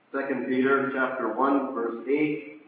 2 Peter chapter 1, verse 8.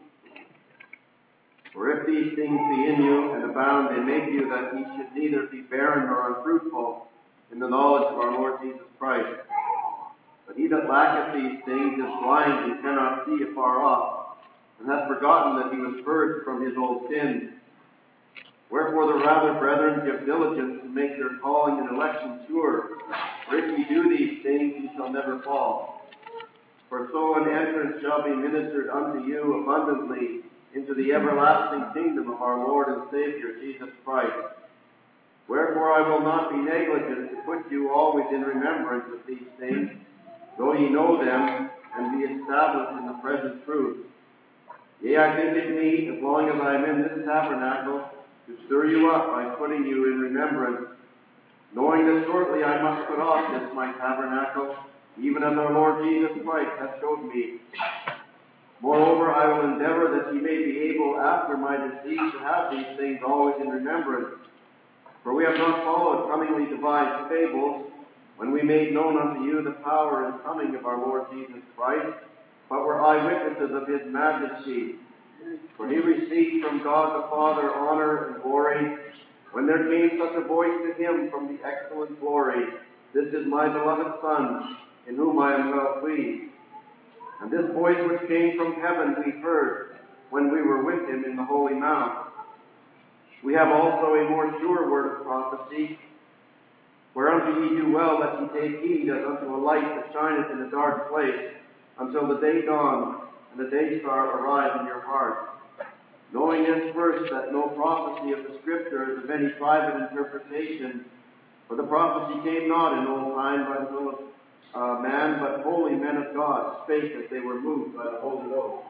For if these things be in you and abound, they make you that ye should neither be barren nor unfruitful in the knowledge of our Lord Jesus Christ. But he that lacketh these things is blind and cannot see afar off, and hath forgotten that he was purged from his old sins. Wherefore the rather, brethren, give diligence to make your calling and election sure. For if ye do these things, ye shall never fall. For so an entrance shall be ministered unto you abundantly into the everlasting kingdom of our Lord and Savior, Jesus Christ. Wherefore I will not be negligent to put you always in remembrance of these things, though ye know them, and be established in the present truth. Yea, I think it meet, as long as I am in this tabernacle, to stir you up by putting you in remembrance, knowing that shortly I must put off this my tabernacle, even as our Lord Jesus Christ hath showed me. Moreover, I will endeavor that ye may be able after my decease to have these things always in remembrance. For we have not followed cunningly devised fables, when we made known unto you the power and coming of our Lord Jesus Christ, but were eyewitnesses of his majesty. For he received from God the Father honor and glory, when there came such a voice to him from the excellent glory, This is my beloved Son, in whom I am well pleased. And this voice which came from heaven we heard, when we were with him in the Holy Mount. We have also a more sure word of prophecy, whereunto ye do well that ye take heed as unto a light that shineth in a dark place, until the day dawn and the day star arise in your hearts. Knowing this first, that no prophecy of the Scripture is of any private interpretation, for the prophecy came not in old time by the will of man, but holy men of God spake as they were moved by the Holy Ghost.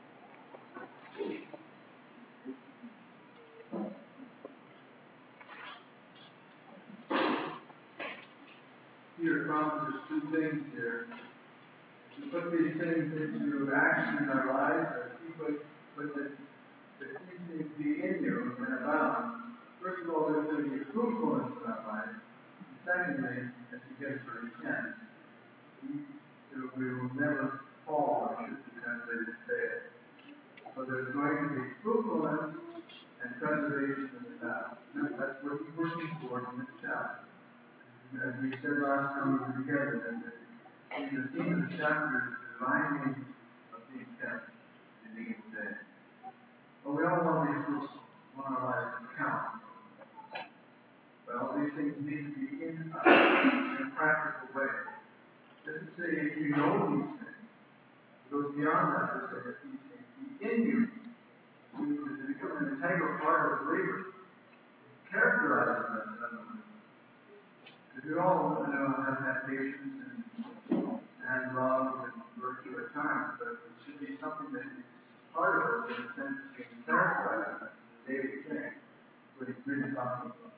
Peter accomplishes two things here. To put these things into action in our lives, or put that these things be in you and abound. First of all, there's going to be fruitfulness in our life. And secondly, as he gets where he can, we will never fall, or should be translated fail. So there's going to be fruitfulness and preservation of the past. That's what he's working for in this chapter. As we said last time we were together, that the theme of the chapter is the reminding of the intent in the day. Well, we all want to be fruitful. We want our lives to count. Well, these things need to be in us in a practical way. It doesn't say if you know these things. It goes beyond that to say that these things be in you. To become an integral part of the believer. Characterizes us as a believer. We all have had patience and love and virtue at times, but it should be something that is part of us in the sense of being characterized as a daily thing. That's what he's really talking about.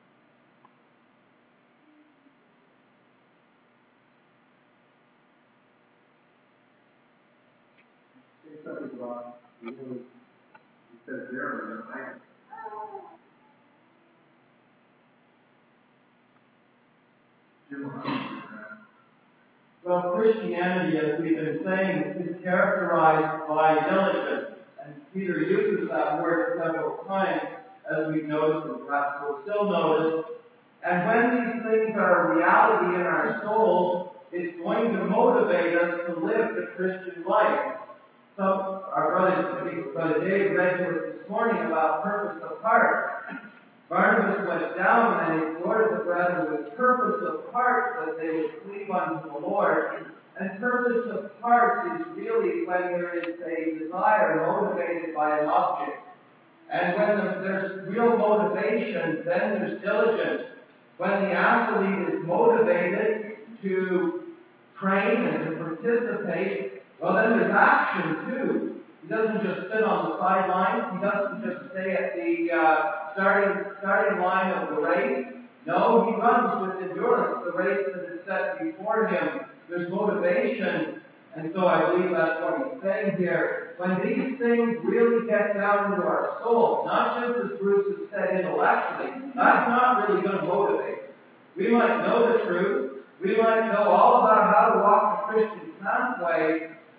Say something about, he says there, Well, Christianity, as we've been saying, is characterized by diligence. And Peter uses that word several times, as we've noticed, and perhaps we'll still notice. And when these things are a reality in our soul, it's going to motivate us to live the Christian life. So, Brother Dave read to us this morning about purpose of heart. Barnabas went down and exhorted the brethren with purpose of heart that they would cleave unto the Lord. And purpose of heart is really when there is a desire motivated by an object. And when there's real motivation, then there's diligence. When the athlete is motivated to train and to participate, well, then there's action too. He doesn't just sit on the sidelines. He doesn't just stay at the starting line of the race. No, he runs with endurance the race that is set before him. There's motivation. And so I believe that's what he's saying here. When these things really get down into our soul, not just as Bruce has said intellectually, that's not really going to motivate us. We might know the truth. We might know all about how to walk the Christian pathway.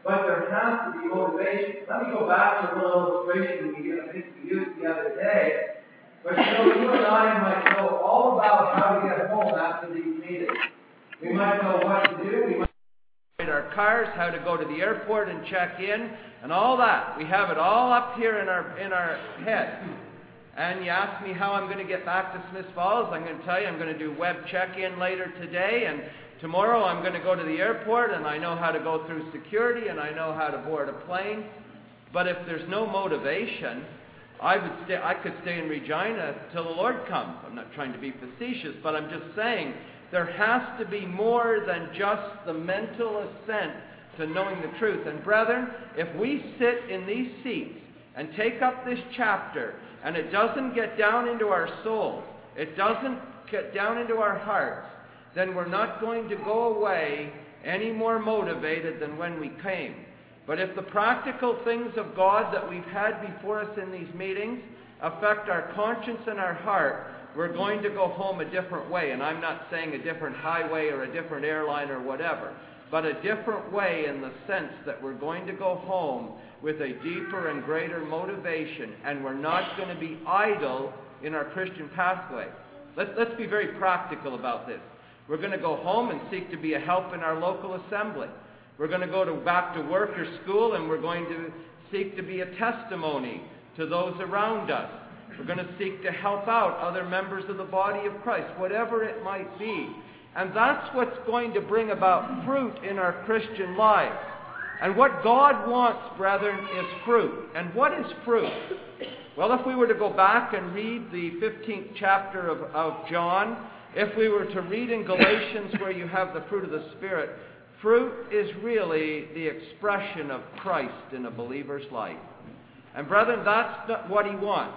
but there has to be motivation. Let me go back to a little illustration I think we used the other day. But you and I might know all about how to get home after these meetings. We might know what to do. We might know our cars, how to go to the airport and check in, and all that. We have it all up here in our head. And you ask me how I'm going to get back to Smiths Falls. I'm going to tell you I'm going to do web check-in later today, and tomorrow I'm going to go to the airport, and I know how to go through security, and I know how to board a plane. But if there's no motivation, I could stay in Regina till the Lord comes. I'm not trying to be facetious, but I'm just saying there has to be more than just the mental assent to knowing the truth. And brethren, if we sit in these seats and take up this chapter, and it doesn't get down into our souls, it doesn't get down into our hearts, then we're not going to go away any more motivated than when we came. But if the practical things of God that we've had before us in these meetings affect our conscience and our heart, we're going to go home a different way. And I'm not saying a different highway or a different airline or whatever, but a different way in the sense that we're going to go home with a deeper and greater motivation, and we're not going to be idle in our Christian pathway. Let's be very practical about this. We're going to go home and seek to be a help in our local assembly. We're going to go back to work or school, and we're going to seek to be a testimony to those around us. We're going to seek to help out other members of the body of Christ, whatever it might be. And that's what's going to bring about fruit in our Christian lives. And what God wants, brethren, is fruit. And what is fruit? Well, if we were to go back and read the 15th chapter of John, if we were to read in Galatians where you have the fruit of the Spirit, fruit is really the expression of Christ in a believer's life. And brethren, that's not what he wants.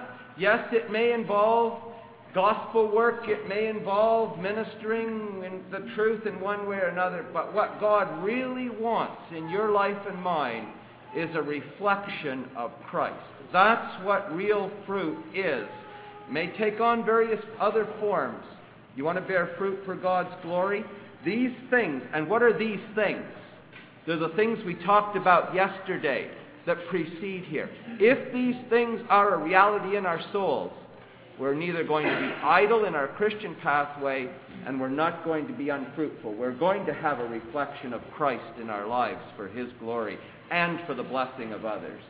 Yes, it may involve gospel work, it may involve ministering in the truth in one way or another, but what God really wants in your life and mine is a reflection of Christ. That's what real fruit is. It may take on various other forms. You want to bear fruit for God's glory? These things, and what are these things? They're the things we talked about yesterday that precede here. If these things are a reality in our souls, we're neither going to be idle in our Christian pathway, and we're not going to be unfruitful. We're going to have a reflection of Christ in our lives for His glory and for the blessing of others.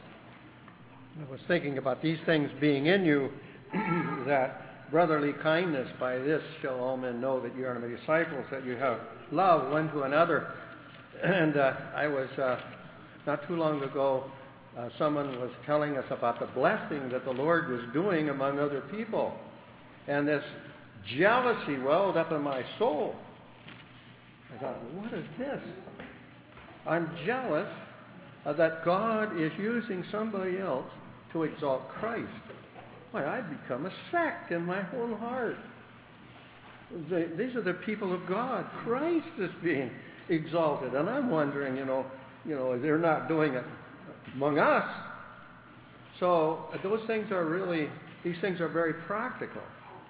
I was thinking about these things being in you, that brotherly kindness, by this shall all men know that you are my disciples, that you have love one to another. And I was, not too long ago, someone was telling us about the blessing that the Lord was doing among other people. And this jealousy welled up in my soul. I thought, what is this? I'm jealous that God is using somebody else to exalt Christ. Why, I've become a sect in my own heart. These are the people of God. Christ is being exalted. And I'm wondering, they're not doing it among us. So these things are very practical.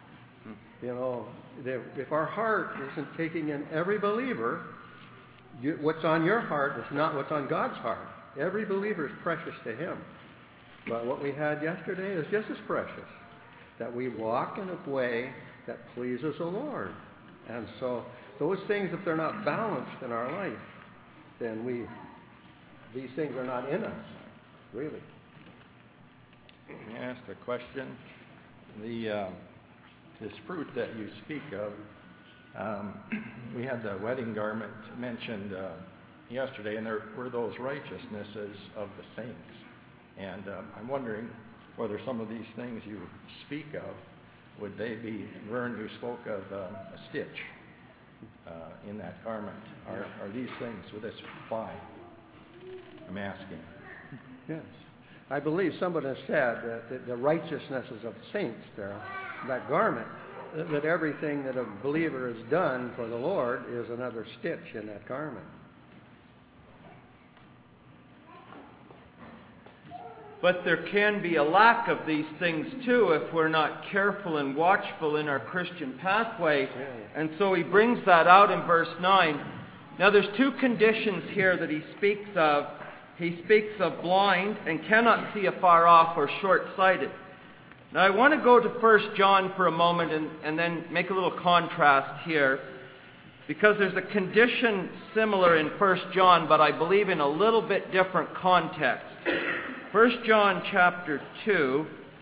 If our heart isn't taking in every believer, what's on your heart is not what's on God's heart. Every believer is precious to Him. But what we had yesterday is just as precious, that we walk in a way that pleases the Lord. And so those things, if they're not balanced in our life, then these things are not in us, really. Can I ask a question? This fruit that you speak of, we had the wedding garment mentioned yesterday, and there were those righteousnesses of the saints. And I'm wondering whether some of these things you speak of, would they be, Vern, you spoke of a stitch in that garment. Are these things, would this apply? I'm asking. Yes. I believe somebody has said that the righteousnesses of saints there, that garment, that everything that a believer has done for the Lord is another stitch in that garment. But there can be a lack of these things too if we're not careful and watchful in our Christian pathway. And so he brings that out in verse 9. Now there's two conditions here that he speaks of. He speaks of blind and cannot see afar off or short-sighted. Now I want to go to 1 John for a moment and then make a little contrast here, because there's a condition similar in 1 John, but I believe in a little bit different context. 1 John chapter 2,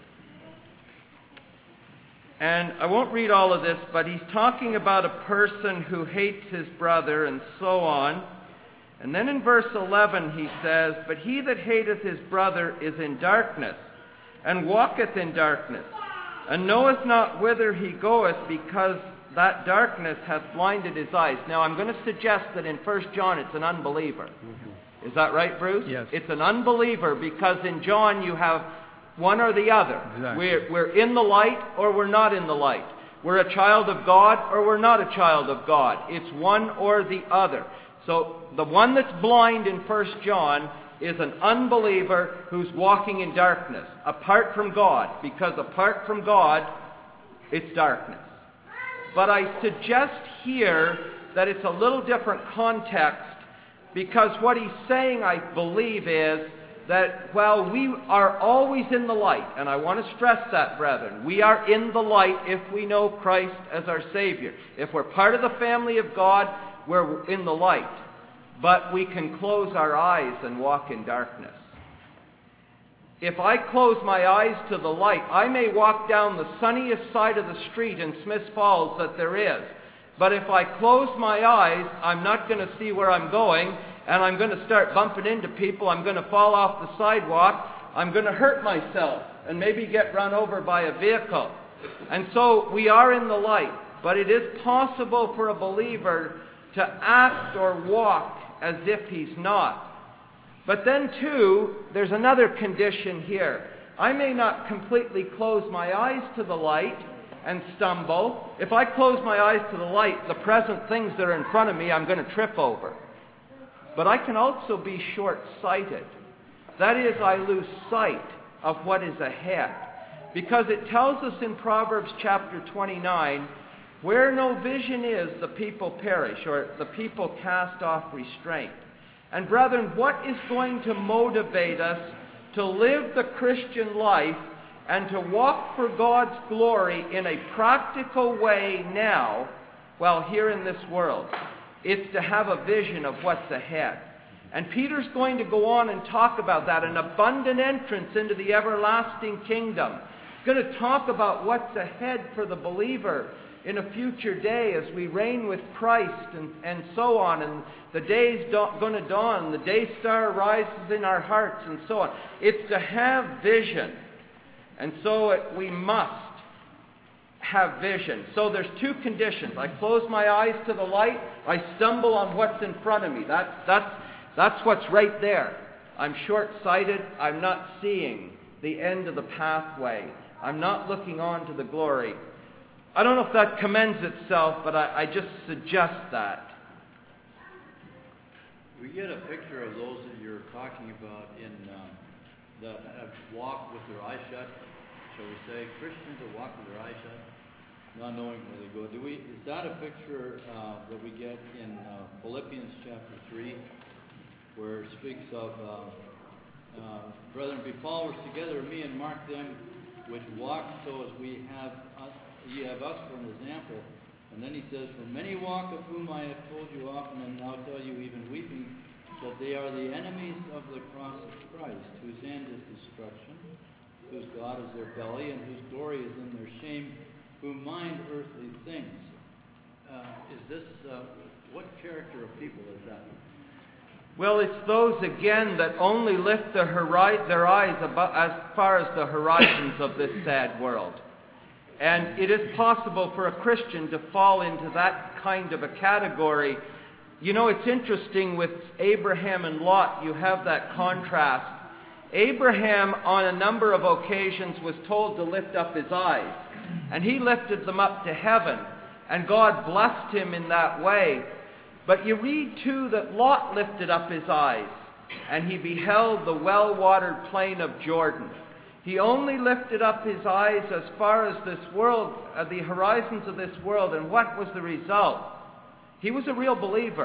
and I won't read all of this, but he's talking about a person who hates his brother and so on. And then in verse 11 he says, "But he that hateth his brother is in darkness, and walketh in darkness, and knoweth not whither he goeth, because that darkness hath blinded his eyes." Now I'm going to suggest that in 1 John it's an unbeliever. Is that right, Bruce? Yes. It's an unbeliever, because in John you have one or the other. Exactly. We're in the light or we're not in the light. We're a child of God or we're not a child of God. It's one or the other. So the one that's blind in 1 John is an unbeliever who's walking in darkness, apart from God, because apart from God, it's darkness. But I suggest here that it's a little different context, because what he's saying, I believe, is that while we are always in the light, and I want to stress that, brethren, we are in the light if we know Christ as our Savior. If we're part of the family of God, we're in the light. But we can close our eyes and walk in darkness. If I close my eyes to the light, I may walk down the sunniest side of the street in Smiths Falls that there is. But if I close my eyes, I'm not going to see where I'm going, and I'm going to start bumping into people. I'm going to fall off the sidewalk. I'm going to hurt myself and maybe get run over by a vehicle. And so we are in the light, but it is possible for a believer to act or walk as if he's not. But then too, there's another condition here. I may not completely close my eyes to the light and stumble. If I close my eyes to the light, the present things that are in front of me, I'm going to trip over. But I can also be short-sighted. That is, I lose sight of what is ahead. Because it tells us in Proverbs chapter 29, "Where no vision is, the people perish," or the people cast off restraint. And brethren, what is going to motivate us to live the Christian life and to walk for God's glory in a practical way now, while here in this world? It's to have a vision of what's ahead. And Peter's going to go on and talk about that, an abundant entrance into the everlasting kingdom. He's going to talk about what's ahead for the believer in a future day as we reign with Christ and so on. And the day's going to dawn, the day star rises in our hearts and so on. It's to have vision. And so we must have vision. So there's two conditions. I close my eyes to the light. I stumble on what's in front of me. That's what's right there. I'm short-sighted. I'm not seeing the end of the pathway. I'm not looking on to the glory. I don't know if that commends itself, but I just suggest that. We get a picture of those that you're talking about that have walked with their eyes shut. Shall we say Christians that walk with their eyes shut, not knowing where they go? Is that a picture that we get in Philippians chapter 3, where it speaks of, "Brethren, be followers together of me, and mark them which walk so as ye have us for an example." And then he says, "For many walk, of whom I have told you often, and now tell you even weeping, that they are the enemies of the cross of Christ, whose end is destruction, whose God is their belly, and whose glory is in their shame, who mind earthly things." What character of people is that? Well, it's those, again, that only lift their eyes as far as the horizons of this sad world. And it is possible for a Christian to fall into that kind of a category. You know, it's interesting with Abraham and Lot, you have that contrast. Abraham, on a number of occasions, was told to lift up his eyes. And he lifted them up to heaven. And God blessed him in that way. But you read, too, that Lot lifted up his eyes, and he beheld the well-watered plain of Jordan. He only lifted up his eyes as far as this world, the horizons of this world, and what was the result? He was a real believer,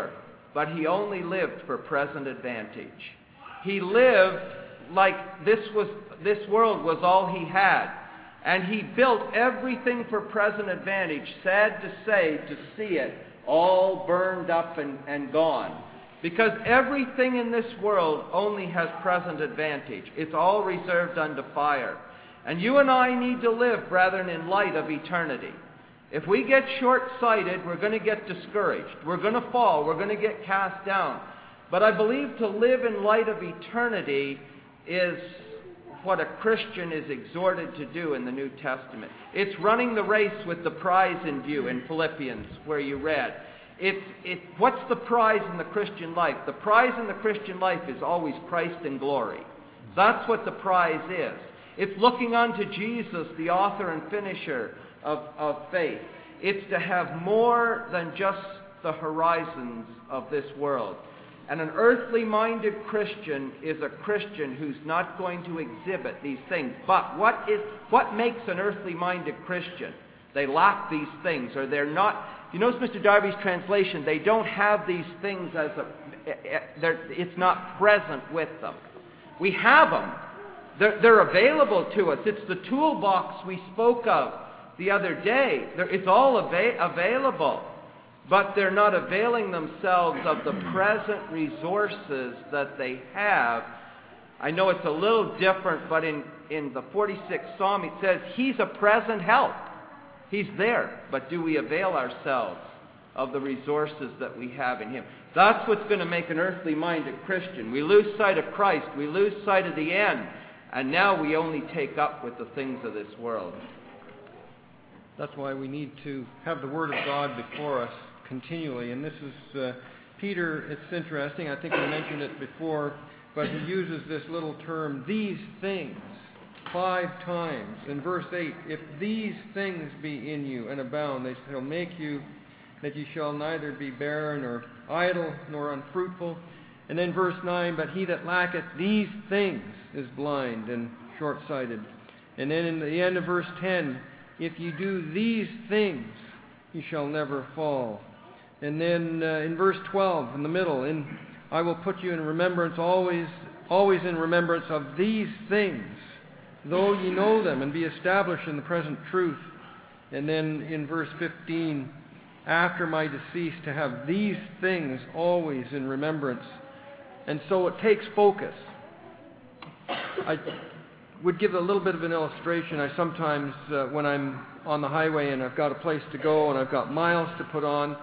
but he only lived for present advantage. He lived like this world was all he had. And he built everything for present advantage. Sad to say, to see it all burned up and gone. Because everything in this world only has present advantage. It's all reserved unto fire. And you and I need to live, brethren, in light of eternity. If we get short-sighted, we're going to get discouraged. We're going to fall. We're going to get cast down. But I believe to live in light of eternity is what a Christian is exhorted to do in the New Testament. It's running the race with the prize in view in Philippians, where you read. What's the prize in the Christian life? The prize in the Christian life is always Christ in glory. That's what the prize is. It's looking unto Jesus, the author and finisher of faith. It's to have more than just the horizons of this world. And an earthly-minded Christian is a Christian who's not going to exhibit these things. But what makes an earthly-minded Christian? They lack these things, or they're not. You notice Mr. Darby's translation, they don't have these things it's not present with them. We have them. They're available to us. It's the toolbox we spoke of the other day. It's all available. But they're not availing themselves of the present resources that they have. I know it's a little different, but in the 46th Psalm it says, He's a present help. He's there. But do we avail ourselves of the resources that we have in Him? That's what's going to make an earthly-minded Christian. We lose sight of Christ. We lose sight of the end. And now we only take up with the things of this world. That's why we need to have the Word of God before us continually. And this is Peter. It's interesting. I think we mentioned it before, but he uses this little term, these things, 5 times. In verse 8, if these things be in you and abound, they shall make you that ye shall neither be barren or idle nor unfruitful. And then verse 9, but he that lacketh these things is blind and short-sighted. And then in the end of verse 10, if ye do these things, ye shall never fall. And then in verse 12, in the middle, I will put you in remembrance, always in remembrance of these things, though ye know them, and be established in the present truth. And then in verse 15, after my decease, to have these things always in remembrance. And so it takes focus. I would give a little bit of an illustration. I sometimes, when I'm on the highway and I've got a place to go and I've got miles to put on,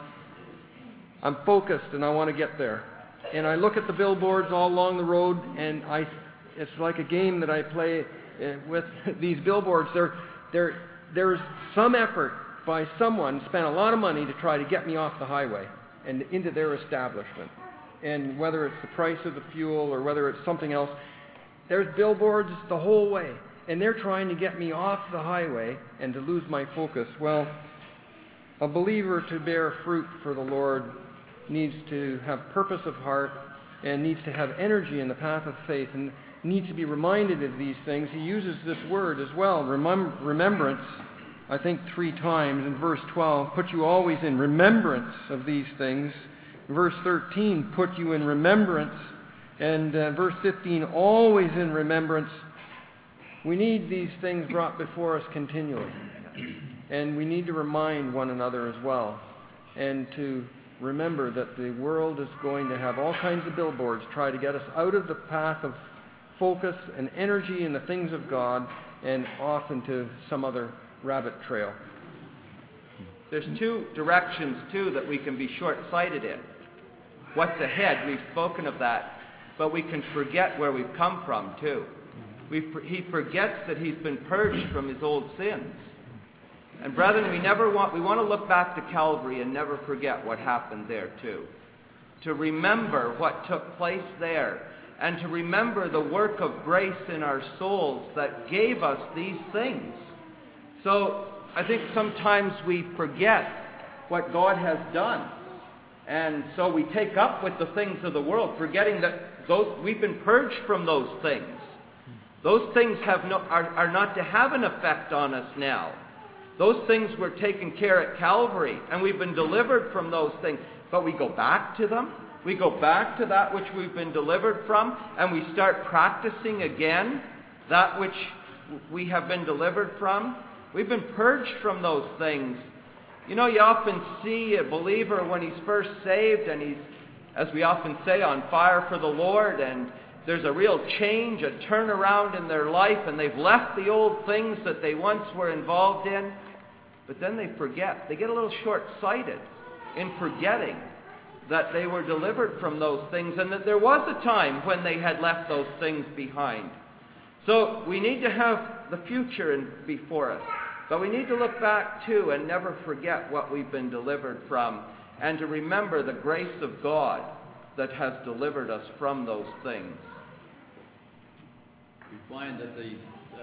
I'm focused and I want to get there. And I look at the billboards all along the road, and it's like a game that I play with these billboards. There's some effort by someone spent a lot of money to try to get me off the highway and into their establishment. And whether it's the price of the fuel or whether it's something else, there's billboards the whole way. And they're trying to get me off the highway and to lose my focus. Well, a believer to bear fruit for the Lord needs to have purpose of heart and needs to have energy in the path of faith and needs to be reminded of these things. He uses this word as well, remembrance, I think 3 times. In verse 12, put you always in remembrance of these things. Verse 13, put you in remembrance. And verse 15, always in remembrance. We need these things brought before us continually. And we need to remind one another as well. And to remember that the world is going to have all kinds of billboards try to get us out of the path of focus and energy in the things of God and off into some other rabbit trail. There's 2 directions, too, that we can be short-sighted in. What's ahead? We've spoken of that. But we can forget where we've come from, too. He forgets that he's been purged from his old sins. And brethren, we want to look back to Calvary and never forget what happened there, too. To remember what took place there. And to remember the work of grace in our souls that gave us these things. So I think sometimes we forget what God has done. And so we take up with the things of the world, forgetting that we've been purged from those things. Those things are not to have an effect on us now. Those things were taken care at Calvary, and we've been delivered from those things. But we go back to them. We go back to that which we've been delivered from, and we start practicing again that which we have been delivered from. We've been purged from those things. You know, you often see a believer when he's first saved and he's, as we often say, on fire for the Lord, and there's a real change, a turnaround in their life, and they've left the old things that they once were involved in, but then they forget. They get a little short-sighted in forgetting that they were delivered from those things and that there was a time when they had left those things behind. So we need to have the future before us, but we need to look back too and never forget what we've been delivered from, and to remember the grace of God that has delivered us from those things. We find that the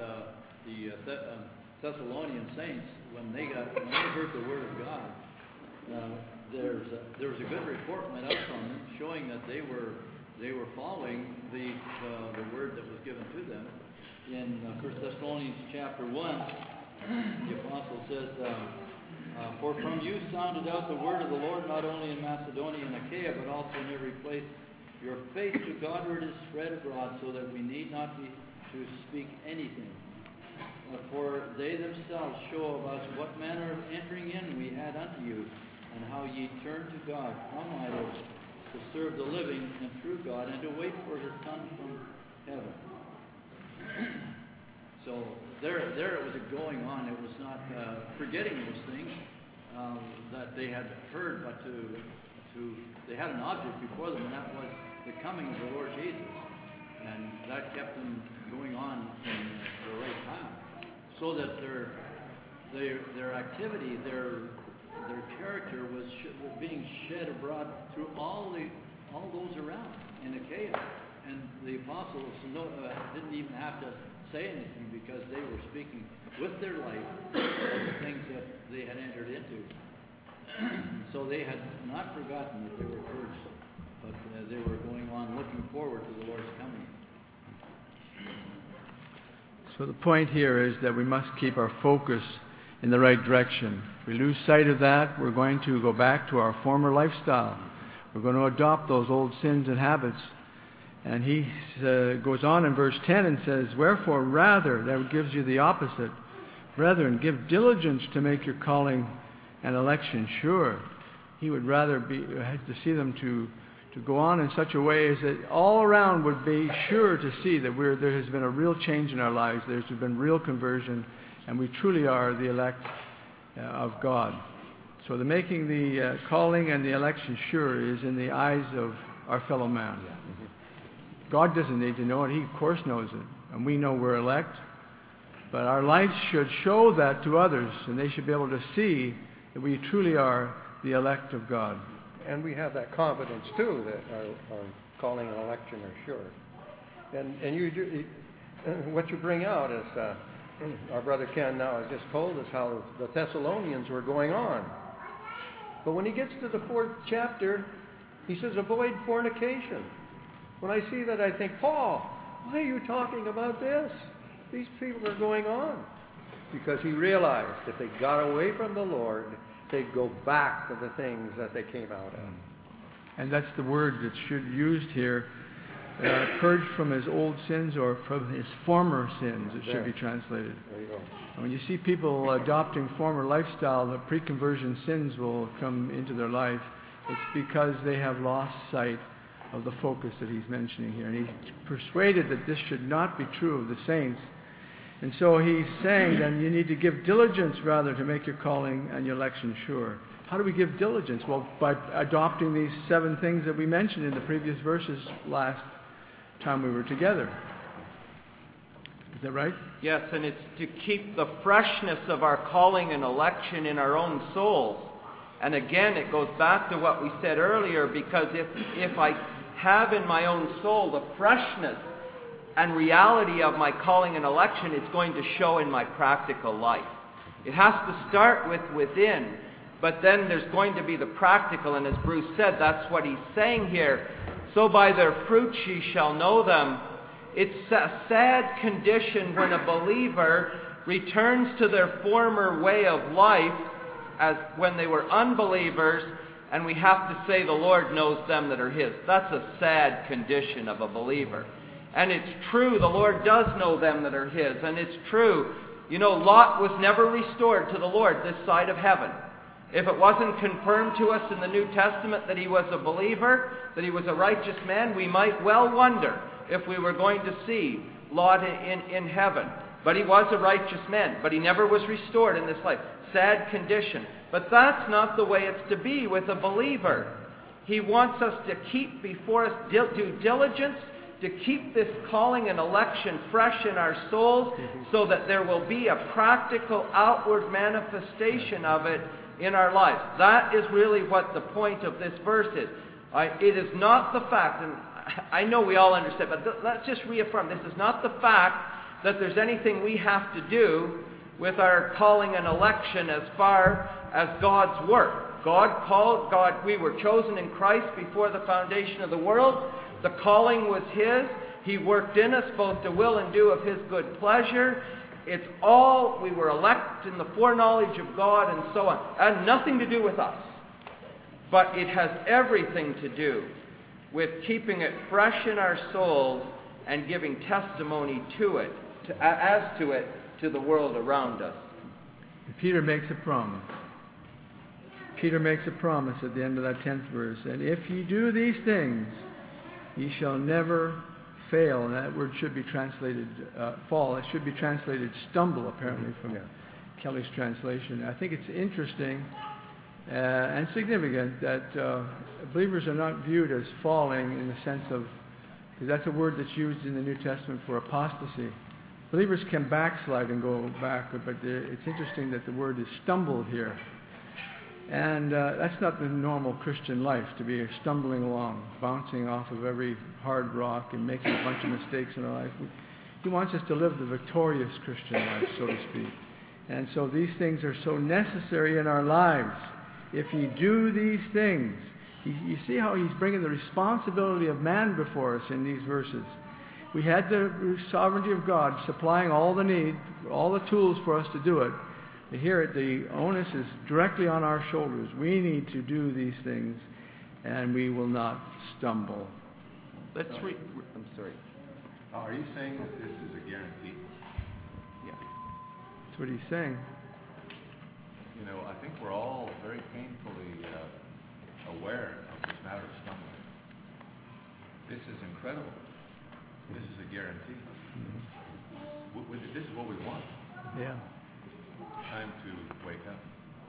Thessalonian saints, when they heard the word of God, there was a good report went out from them, showing that they were following the word that was given to them. In 1 Thessalonians chapter 1, the apostle says, "For from you sounded out the word of the Lord, not only in Macedonia and Achaia, but also in every place. Your faith to Godward is spread abroad, so that we need not be to speak anything. For they themselves show of us what manner of entering in we had unto you, and how ye turned to God from idols to serve the living and true God, and to wait for his Son from heaven." So there it was going on. It was not forgetting those things that they had heard, but they had an object before them, and that was the coming of the Lord Jesus, and that kept them going on in the right path, so that their activity, their character was being shed abroad through all those around in Achaia. And the apostles didn't even have to say anything, because they were speaking with their life of the things that they had entered into. So they had not forgotten that they were purged, but they were going on looking forward to the Lord's coming. So the point here is that we must keep our focus in the right direction. If we lose sight of that, we're going to go back to our former lifestyle. We're going to adopt those old sins and habits. And he goes on in verse 10 and says, "Wherefore rather," that gives you the opposite, "brethren, give diligence to make your calling and election sure." He would rather to see them to go on in such a way as that all around would be sure to see that there has been a real change in our lives. There's been real conversion, and we truly are the elect of God. So the making the calling and the election sure is in the eyes of our fellow man. God doesn't need to know it. He, of course, knows it. And we know we're elect. But our lives should show that to others, and they should be able to see that we truly are the elect of God. And we have that confidence, too, that our calling and election are sure. And what you bring out is, our brother Ken now has just told us how the Thessalonians were going on. But when he gets to the 4th chapter, he says, "Avoid fornication." When I see that, I think, Paul, why are you talking about this? These people are going on. Because he realized if they got away from the Lord, they'd go back to the things that they came out of. And that's the word that should be used here. Purged from his old sins, or from his former sins, it should be translated. There you go. And when you see people adopting former lifestyle, the pre-conversion sins will come into their life. It's because they have lost sight of the focus that he's mentioning here. And he's persuaded that this should not be true of the saints. And so he's saying then you need to give diligence rather to make your calling and your election sure. How do we give diligence? Well, by adopting these 7 things that we mentioned in the previous verses last time we were together. Is that right? Yes, and it's to keep the freshness of our calling and election in our own souls. And again, it goes back to what we said earlier, because if I have in my own soul the freshness and reality of my calling and election, it's going to show in my practical life. It has to start with within, but then there's going to be the practical, and as Bruce said, that's what he's saying here. "So by their fruits ye shall know them." It's a sad condition when a believer returns to their former way of life, as when they were unbelievers, and we have to say the Lord knows them that are His. That's a sad condition of a believer. And it's true, the Lord does know them that are His. And it's true, Lot was never restored to the Lord this side of heaven. If it wasn't confirmed to us in the New Testament that he was a believer, that he was a righteous man, we might well wonder if we were going to see Lot in heaven. But he was a righteous man, but he never was restored in this life. Sad condition. But that's not the way it's to be with a believer. He wants us to keep before us due diligence, to keep this calling and election fresh in our souls, so that there will be a practical outward manifestation of it in our lives. That is really what the point of this verse is. It is not the fact, and I know we all understand, but let's just reaffirm, this is not the fact that there's anything we have to do with our calling and election as far as God's work. We were chosen in Christ before the foundation of the world. The calling was His. He worked in us both to will and do of His good pleasure. It's all, we were elect in the foreknowledge of God and so on. It had nothing to do with us. But it has everything to do with keeping it fresh in our souls and giving testimony to it, to the world around us. Peter makes a promise. Peter makes a promise at the end of that 10th verse. And if ye do these things, ye shall never fail. And that word should be translated fall. It should be translated stumble, apparently, from Kelly's translation. I think it's interesting and significant that believers are not viewed as falling in the sense of, because that's a word that's used in the New Testament for apostasy. Believers can backslide and go back, but it's interesting that the word is stumble here. And that's not the normal Christian life, to be stumbling along, bouncing off of every hard rock and making a bunch of mistakes in our life. He wants us to live the victorious Christian life, so to speak. And so these things are so necessary in our lives. If ye do these things, you see how he's bringing the responsibility of man before us in these verses. We had the sovereignty of God supplying all the need, all the tools for us to do it. Here, the onus is directly on our shoulders. We need to do these things, and we will not stumble. I'm sorry. Are you saying that this is a guarantee? Yeah. That's what he's saying. I think we're all very painfully aware of this matter of stumbling. This is incredible. This is a guarantee. This is what we want. Yeah. Time to wake up,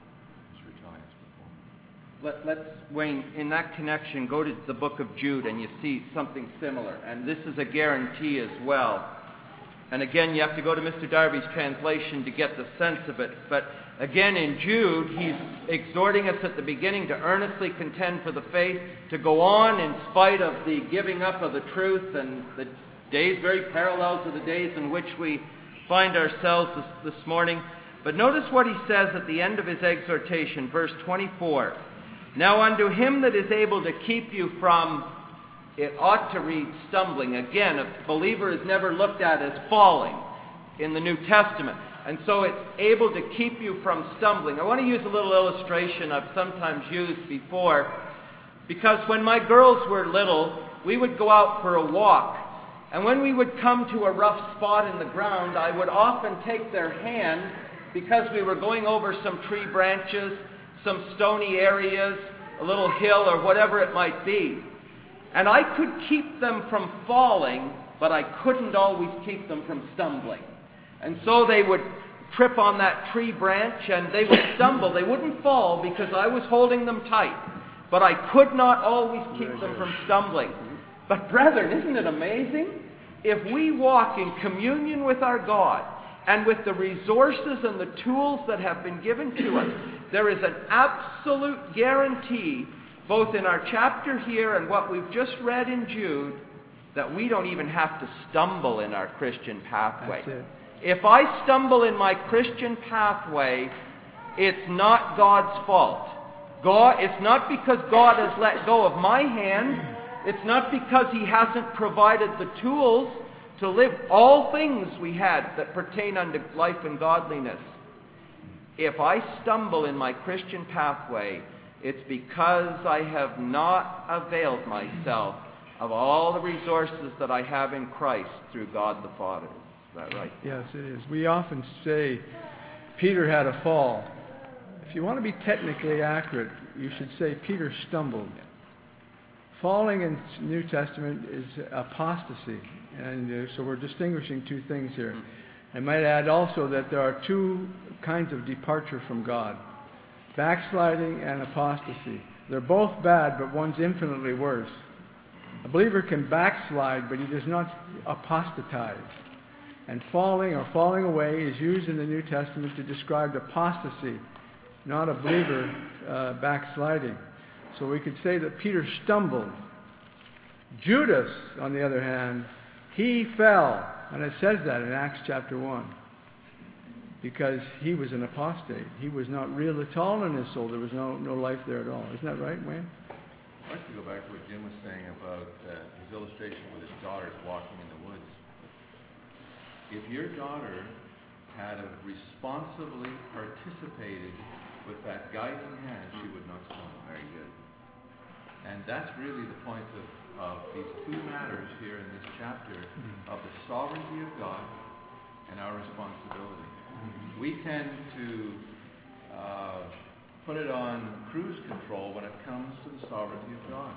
as we're telling us before. Let's, Wayne, in that connection, go to the book of Jude and you see something similar. And this is a guarantee as well. And again, you have to go to Mr. Darby's translation to get the sense of it. But again, in Jude, he's exhorting us at the beginning to earnestly contend for the faith, to go on in spite of the giving up of the truth, and the days very parallel to the days in which we find ourselves this morning. But notice what he says at the end of his exhortation, verse 24. Now unto him that is able to keep you from, it ought to read stumbling. Again, a believer is never looked at as falling in the New Testament. And so it's able to keep you from stumbling. I want to use a little illustration I've sometimes used before. Because when my girls were little, we would go out for a walk. And when we would come to a rough spot in the ground, I would often take their hand, because we were going over some tree branches, some stony areas, a little hill, or whatever it might be. And I could keep them from falling, but I couldn't always keep them from stumbling. And so they would trip on that tree branch and they would stumble. They wouldn't fall because I was holding them tight. But I could not always keep them from stumbling. But brethren, isn't it amazing? If we walk in communion with our God, and with the resources and the tools that have been given to us, there is an absolute guarantee, both in our chapter here and what we've just read in Jude, that we don't even have to stumble in our Christian pathway. That's it. If I stumble in my Christian pathway, it's not God's fault. It's not because God has let go of my hand. It's not because He hasn't provided the tools to live all things we had that pertain unto life and godliness. If I stumble in my Christian pathway, It's because I have not availed myself of all the resources that I have in Christ through God the Father. Is that right? Yes, it is. We often say Peter had a fall. If you want to be technically accurate, you should say Peter stumbled. Falling in the New Testament is apostasy. And so we're distinguishing two things here. I might add also that there are two kinds of departure from God: backsliding and apostasy. They're both bad, but one's infinitely worse. A believer can backslide, but he does not apostatize. And falling or falling away is used in the New Testament to describe apostasy, not a believer backsliding. So we could say that Peter stumbled. Judas, on the other hand, he fell. And it says that in Acts chapter 1. Because he was an apostate. He was not real at all in his soul. There was no life there at all. Isn't that right, Wayne? I'd like to go back to what Jim was saying about his illustration with his daughters walking in the woods. If your daughter had responsibly participated with that guiding hand, she would not stumble. Very good. And that's really the point of these two matters here in this chapter, of the sovereignty of God and our responsibility. We tend to put it on cruise control when it comes to the sovereignty of God.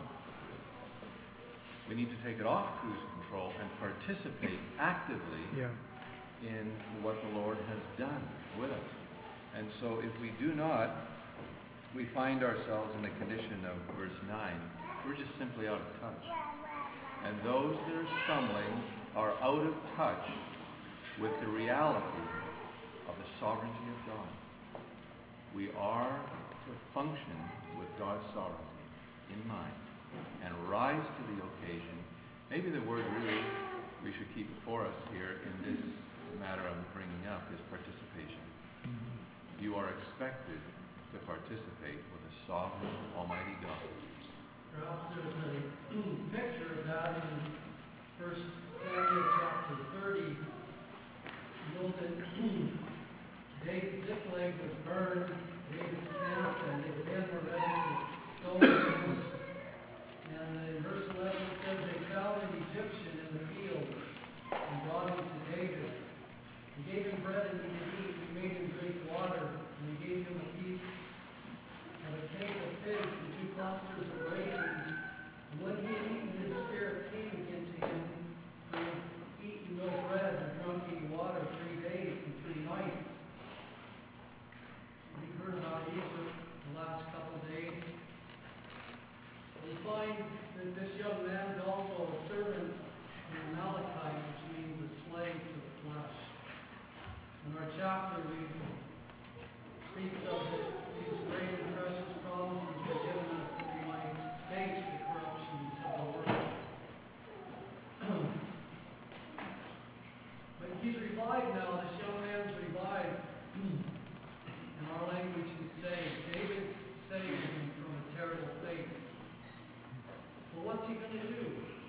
We need to take it off cruise control and participate actively in what the Lord has done with us. And so if we do not, we find ourselves in the condition of verse 9. We're just simply out of touch. And those that are stumbling are out of touch with the reality of the sovereignty of God. We are to function with God's sovereignty in mind and rise to the occasion. Maybe the word really we should keep before us here in this matter I'm bringing up is participation. You are expected to participate with a sovereign, almighty God. Perhaps there's a picture of that in 1 Samuel chapter 30. You know that Ziklag was burned, David's camp, and his men were ready to stone him. And in verse 11 it says, they found an Egyptian in the field and brought him to David. He gave him bread and he could eat. He made him drink water, and he gave him a piece of a cake of figs and 2 clusters of raisins. And when he had eaten, his spirit came again to him, for he had eaten no bread and drunk any water 3 days and 3 nights. We heard about Egypt the last couple of days. We find that this young man is also a servant of the Amalekite, which means a slave to the flesh. In our chapter, we speaks of these great and precious promises were given us that we might face the corruptions of the world. But he's revived now. This young man's revived. In our language, he's saved. David saved him from a terrible fate. Well, what's he going to do?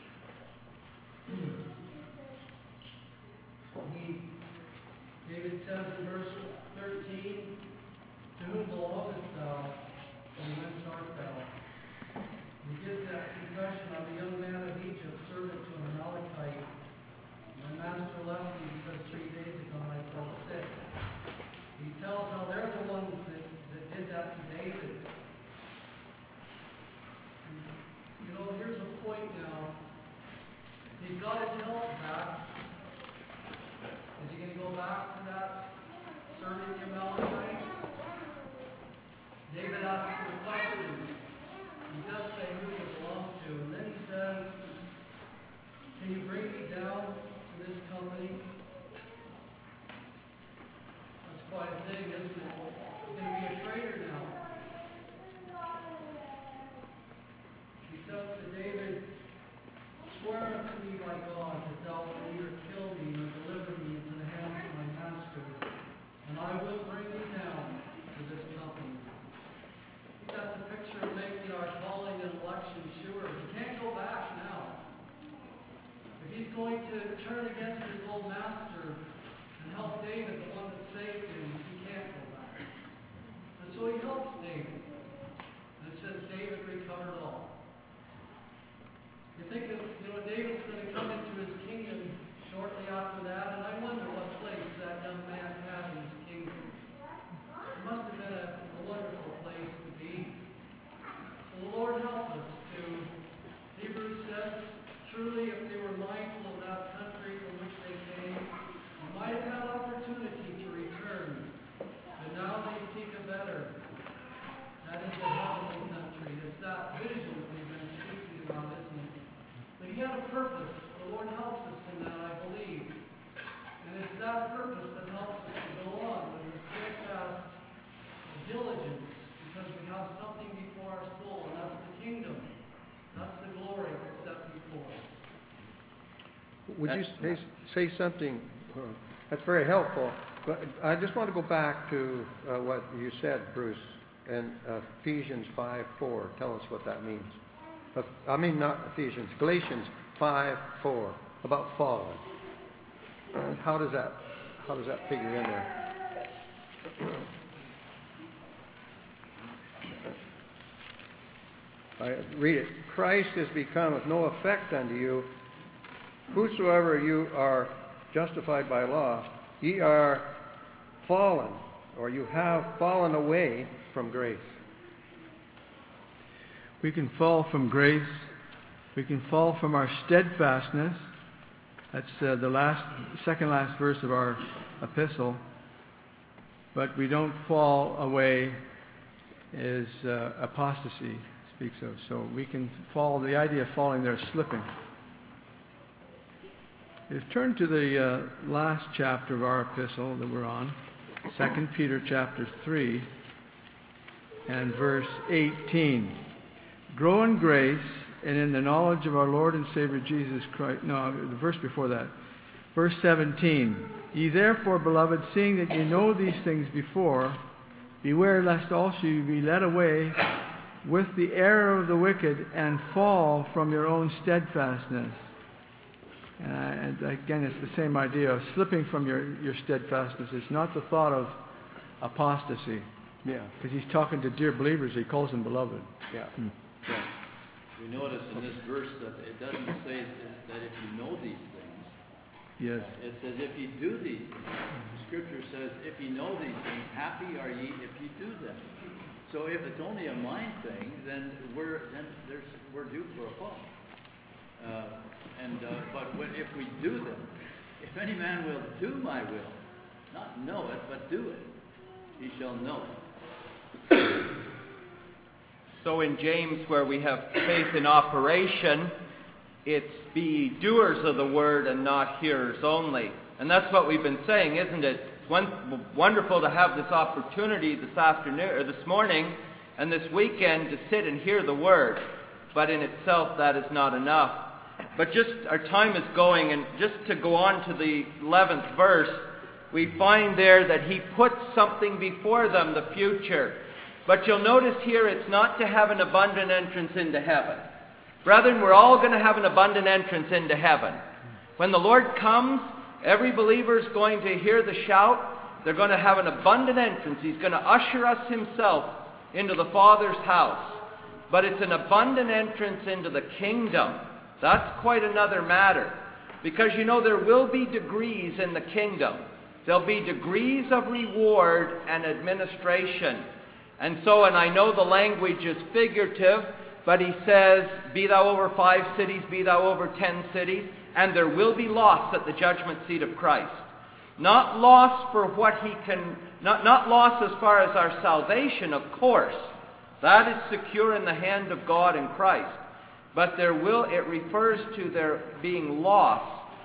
David says in verse 13, to whom belongest thou, and whence art thou? He gives that confession, I'm a young man of Egypt, servant to an Amalekite. My master left me because 3 days ago I fell sick. He tells how they're the ones that did that to David. And, you know, here's a point now. He's got his health back. Is he going to go back to that serving the Amalekite? David asks him a question. He does say who he belongs to. And then he says, can you bring me down to this company? That's quite a thing, isn't it? He's going to be a traitor now. He says to David, swear unto me by God that thou wilt neither kill me nor deliver me into the hands of my master, and I will bring thee down to this company. That's a picture of making our calling and election sure. He can't go back now. If he's going to turn against his old master and help David, the one that saved him, he can't go back. And so he helps David. And it David recovered all. You think of, David's going to come into his kingdom shortly after that, and I wonder what place that young man had in his kingdom. It must have been a wonderful place to be. So the Lord help us to, Hebrews says, truly if they were mindful of that country from which they came, they might have had opportunity to return, but now they seek a better. That is the heavenly country. It's that vision that we've been speaking about, isn't it? But he had a purpose. The Lord helps us in that, I believe. And it's that purpose that helps us to go on with the steadfast diligence, because we have something before our soul, and that's the kingdom. That's the glory that's set before us. Would you say something? That's very helpful. But I just want to go back to what you said, Bruce, in Ephesians 5:4. Tell us what that means. Not Ephesians, Galatians 5:4, about fallen. How does that figure in there? I read it. Christ is become of no effect unto you. Whosoever you are justified by law, ye are fallen, or you have fallen away from grace. We can fall from grace. We can fall from our steadfastness. That's the second last verse of our epistle. But we don't fall away as apostasy speaks of. So we can fall. The idea of falling there is slipping. We've turned to the last chapter of our epistle that we're on, 2 Peter chapter 3 and verse 18. Grow in grace and in the knowledge of our Lord and Savior Jesus Christ. No, the verse before that. Verse 17. Ye therefore, beloved, seeing that ye know these things before, beware lest also you be led away with the error of the wicked and fall from your own steadfastness. And again, it's the same idea of slipping from your steadfastness. It's not the thought of apostasy. Yeah. Because he's talking to dear believers. He calls them beloved. Yeah. Yeah. We notice in this verse that it doesn't say that if you know these things. Yes. It says if you do these things. The Scripture says if you know these things, happy are ye if you do them. So if it's only a mind thing, then we're due for a fall. But if we do them, if any man will do my will, not know it, but do it, he shall know it. So in James, where we have faith in operation, it's be doers of the word and not hearers only. And that's what we've been saying, isn't it? It's wonderful to have this opportunity this afternoon, or this morning, and this weekend to sit and hear the word. But in itself, that is not enough. But just our time is going, and just to go on to the 11th verse, we find there that he puts something before them, the future. But you'll notice here it's not to have an abundant entrance into heaven. Brethren, we're all going to have an abundant entrance into heaven. When the Lord comes, every believer is going to hear the shout. They're going to have an abundant entrance. He's going to usher us himself into the Father's house. But it's an abundant entrance into the kingdom. That's quite another matter. Because there will be degrees in the kingdom. There'll be degrees of reward and administration. And I know the language is figurative, but he says, be thou over 5 cities, be thou over 10 cities, and there will be loss at the judgment seat of Christ. Not loss for what he can, not loss as far as our salvation, of course. That is secure in the hand of God in Christ. But it refers to there being loss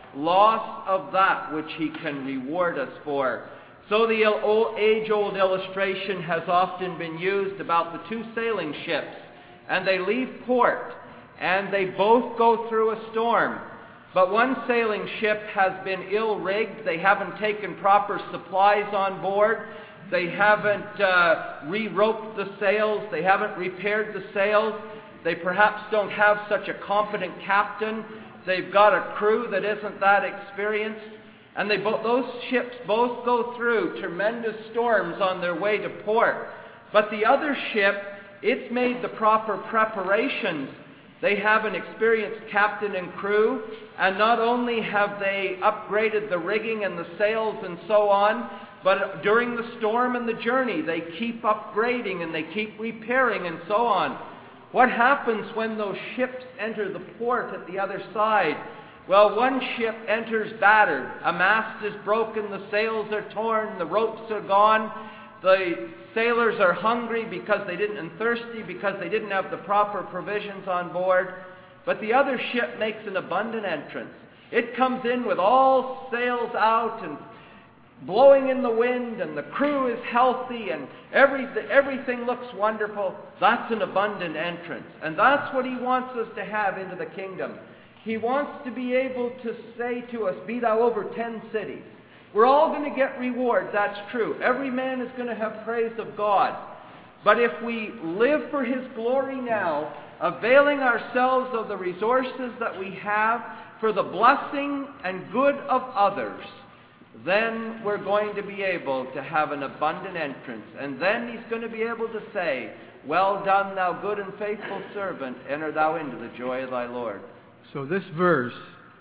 of that which he can reward us for. So the age-old illustration has often been used about the 2 sailing ships. And they leave port, and they both go through a storm. But one sailing ship has been ill-rigged. They haven't taken proper supplies on board. They haven't re-roped the sails. They haven't repaired the sails. They perhaps don't have such a competent captain. They've got a crew that isn't that experienced. And those ships both go through tremendous storms on their way to port. But the other ship It's made the proper preparations. They have an experienced captain and crew, and not only have they upgraded the rigging and the sails and so on, but during the storm and the journey, they keep upgrading and they keep repairing and so on. What happens when those ships enter the port at the other side? Well, one ship enters battered. A mast is broken, the sails are torn, the ropes are gone. The sailors are hungry and thirsty because they didn't have the proper provisions on board. But the other ship makes an abundant entrance. It comes in with all sails out and blowing in the wind, and the crew is healthy, and everything looks wonderful. That's an abundant entrance. And that's what he wants us to have into the kingdom. He wants to be able to say to us, "Be thou over 10 cities." We're all going to get reward, that's true. Every man is going to have praise of God. But if we live for his glory now, availing ourselves of the resources that we have for the blessing and good of others, then we're going to be able to have an abundant entrance. And then he's going to be able to say, "Well done, thou good and faithful servant. Enter thou into the joy of thy Lord." So this verse,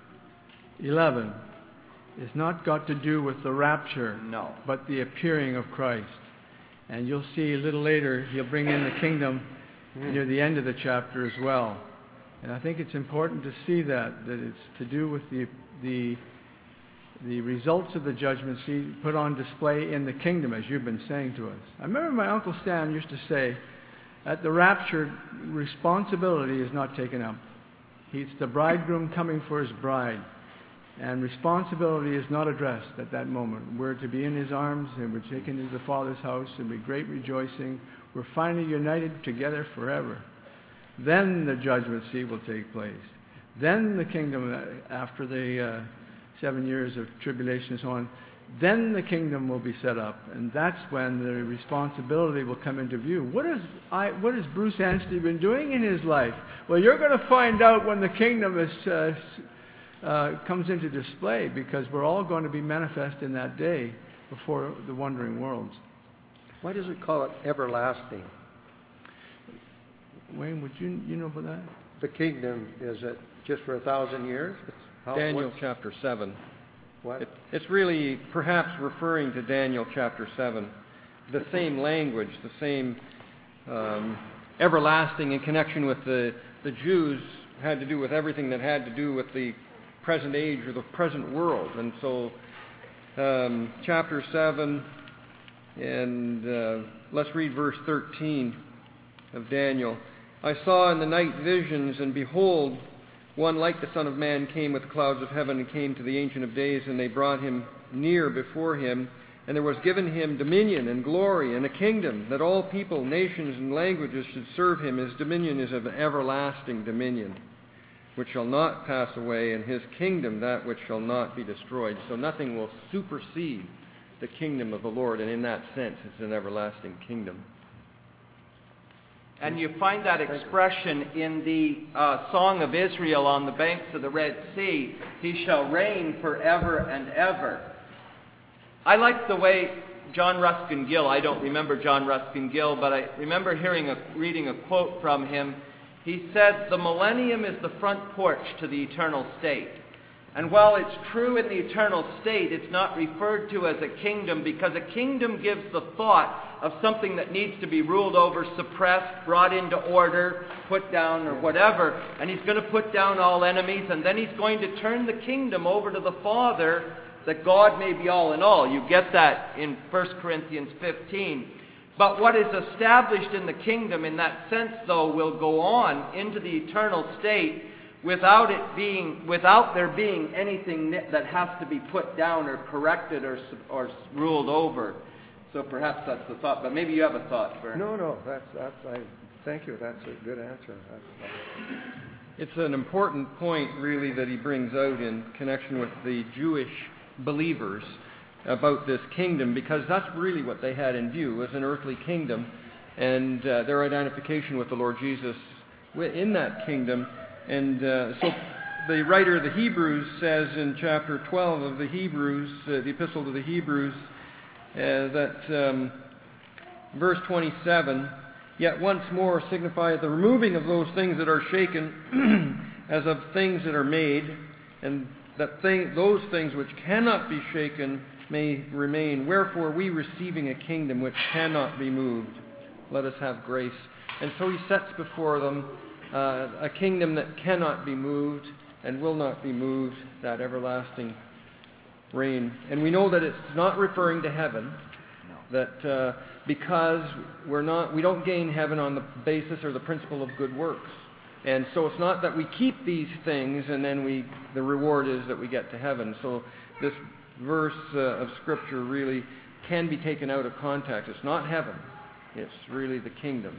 11, is not got to do with the rapture, no, but the appearing of Christ. And you'll see a little later, he'll bring in the kingdom near the end of the chapter as well. And I think it's important to see that it's to do with the results of the judgment seat put on display in the kingdom, as you've been saying to us. I remember my Uncle Stan used to say, at the rapture, responsibility is not taken up. It's the bridegroom coming for his bride. And responsibility is not addressed at that moment. We're to be in his arms, and we're taken into the Father's house, and be great rejoicing. We're finally united together forever. Then the judgment seat will take place. Then the kingdom, after the 7 years of tribulation and so on, then the kingdom will be set up. And that's when the responsibility will come into view. What has Bruce Anstey been doing in his life? Well, you're going to find out when the kingdom comes into display, because we're all going to be manifest in that day before the wondering worlds. Why does it call it everlasting? Wayne, would you know about that? The kingdom, is it just for 1,000 years? Daniel chapter 7. What? It's really perhaps referring to Daniel chapter 7. The same language, the same everlasting in connection with the Jews had to do with everything that had to do with the present age or the present world. And so chapter 7, and let's read verse 13 of Daniel. "I saw in the night visions, and behold, one like the Son of Man came with the clouds of heaven and came to the Ancient of Days, and they brought him near before him. And there was given him dominion and glory and a kingdom, that all people, nations, and languages should serve him. His dominion is of everlasting dominion, which shall not pass away, and his kingdom that which shall not be destroyed." So nothing will supersede the kingdom of the Lord, and in that sense it's an everlasting kingdom. And you find that expression in the Song of Israel on the banks of the Red Sea. "He shall reign forever and ever." I like the way John Ruskin Gill, I don't remember John Ruskin Gill, but I remember reading a quote from him. He said, "The millennium is the front porch to the eternal state." And while it's true in the eternal state, it's not referred to as a kingdom, because a kingdom gives the thought of something that needs to be ruled over, suppressed, brought into order, put down, or whatever. And he's going to put down all enemies, and then he's going to turn the kingdom over to the Father, that God may be all in all. You get that in 1 Corinthians 15. But what is established in the kingdom in that sense, though, will go on into the eternal state without there being anything that has to be put down or corrected or ruled over. So perhaps that's the thought. But maybe you have a thought, Vern. No. Thank you. That's a good answer. It's an important point, really, that he brings out in connection with the Jewish believers about this kingdom, because that's really what they had in view, was an earthly kingdom, and their identification with the Lord Jesus in that kingdom. And so the writer of the Hebrews says in chapter 12 of the Hebrews, the Epistle to the Hebrews, that verse 27, yet once more signifieth the removing of those things that are shaken, as of things that are made, and that those things which cannot be shaken may remain. Wherefore we, receiving a kingdom which cannot be moved, let us have grace. And so he sets before them a kingdom that cannot be moved and will not be moved, that everlasting reign. And we know that it's not referring to heaven, that because we don't gain heaven on the basis or the principle of good works. And so it's not that we keep these things and then the reward is that we get to heaven. So this verse of Scripture really can be taken out of context. It's not heaven. It's really the kingdom.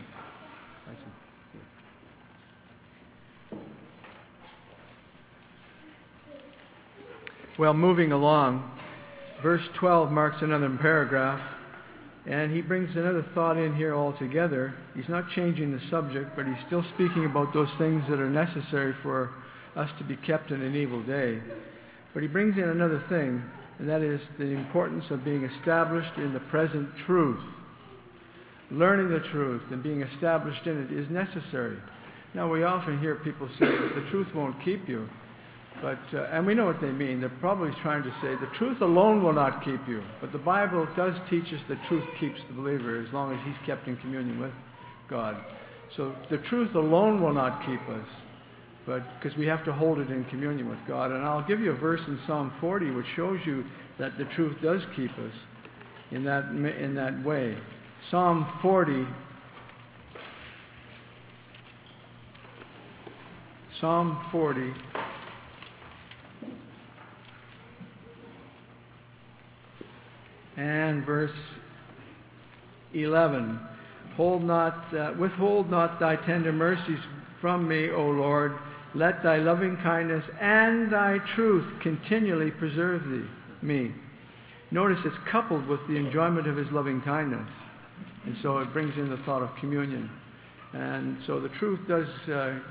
Well, moving along, verse 12 marks another paragraph, and he brings another thought in here altogether. He's not changing the subject, but he's still speaking about those things that are necessary for us to be kept in an evil day. But he brings in another thing, and that is the importance of being established in the present truth. Learning the truth and being established in it is necessary. Now, we often hear people say that the truth won't keep you. And we know what they mean. They're probably trying to say the truth alone will not keep you. But the Bible does teach us that truth keeps the believer as long as he's kept in communion with God. So the truth alone will not keep us, but because we have to hold it in communion with God. And I'll give you a verse in Psalm 40 which shows you that the truth does keep us in that way. Psalm 40. Psalm 40. And verse 11. Withhold not thy tender mercies from me, O Lord. Let thy loving kindness and thy truth continually preserve me. Notice it's coupled with the enjoyment of his loving kindness. And so it brings in the thought of communion. And so the truth does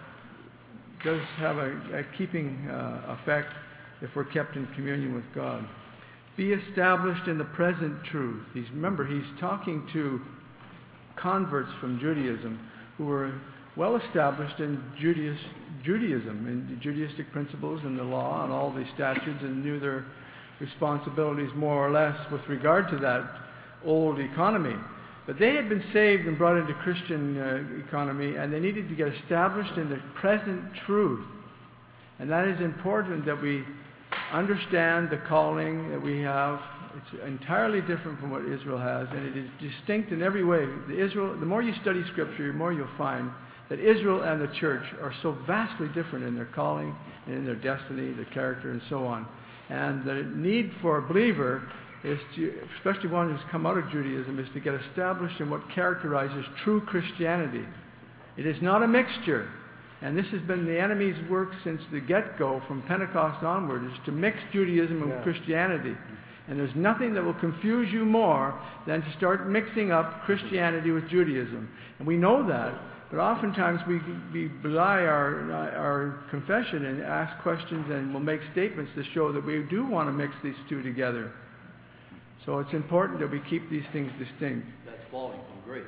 have a keeping effect if we're kept in communion with God. Be established in the present truth. Remember, he's talking to converts from Judaism who were well established in Judaism, in the Judaistic principles and the law and all the statutes, and knew their responsibilities more or less with regard to that old economy. But they had been saved and brought into Christian economy, and they needed to get established in the present truth. And that is important, that we understand the calling that we have. It's entirely different from what Israel has, and it is distinct in every way. The more you study Scripture, the more you'll find that Israel and the church are so vastly different in their calling and in their destiny, their character, and so on. And the need for a believer is to, especially one who's come out of Judaism, is to get established in what characterizes true Christianity. It is not a mixture. And this has been the enemy's work since the get-go, from Pentecost onward, is to mix Judaism and Christianity. And there's nothing that will confuse you more than to start mixing up Christianity with Judaism. And we know that, but oftentimes we belie our confession and ask questions and will make statements to show that we do want to mix these two together. So it's important that we keep these things distinct. That's falling from grace.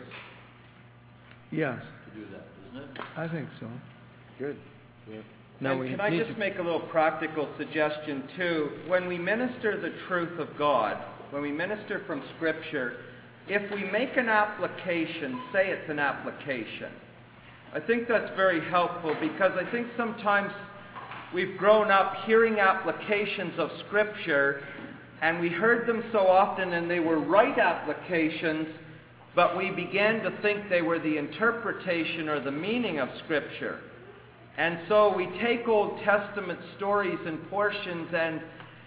Yes. To do that, isn't it? I think so. Good. Yeah. And can I just make a little practical suggestion too? When we minister the truth of God, when we minister from Scripture, if we make an application, say it's an application, I think that's very helpful, because I think sometimes we've grown up hearing applications of Scripture, and we heard them so often and they were right applications, but we began to think they were the interpretation or the meaning of Scripture. And so we take Old Testament stories and portions, and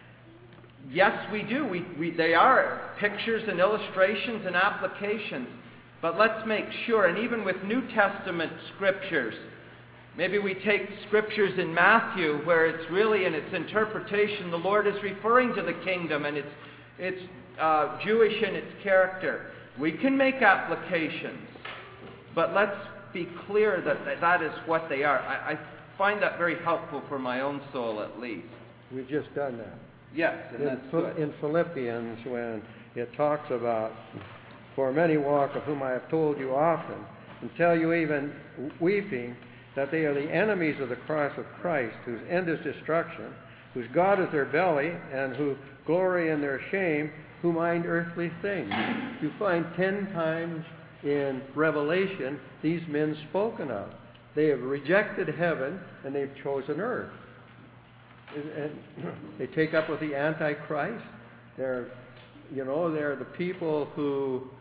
yes, we do. They are pictures and illustrations and applications. But let's make sure, and even with New Testament scriptures, maybe we take scriptures in Matthew where it's really in its interpretation, the Lord is referring to the kingdom, and it's Jewish in its character. We can make applications, but let's be clear that that is what they are. I find that very helpful for my own soul, at least. We've just done that. Yes, and that's good. In Philippians, when it talks about, for many walk, of whom I have told you often, and tell you even weeping that they are the enemies of the cross of Christ, whose end is destruction, whose God is their belly, and who glory in their shame, who mind earthly things. You find 10 times in Revelation these men spoken of. They have rejected heaven and they've chosen earth. And they take up with the Antichrist. They're the people who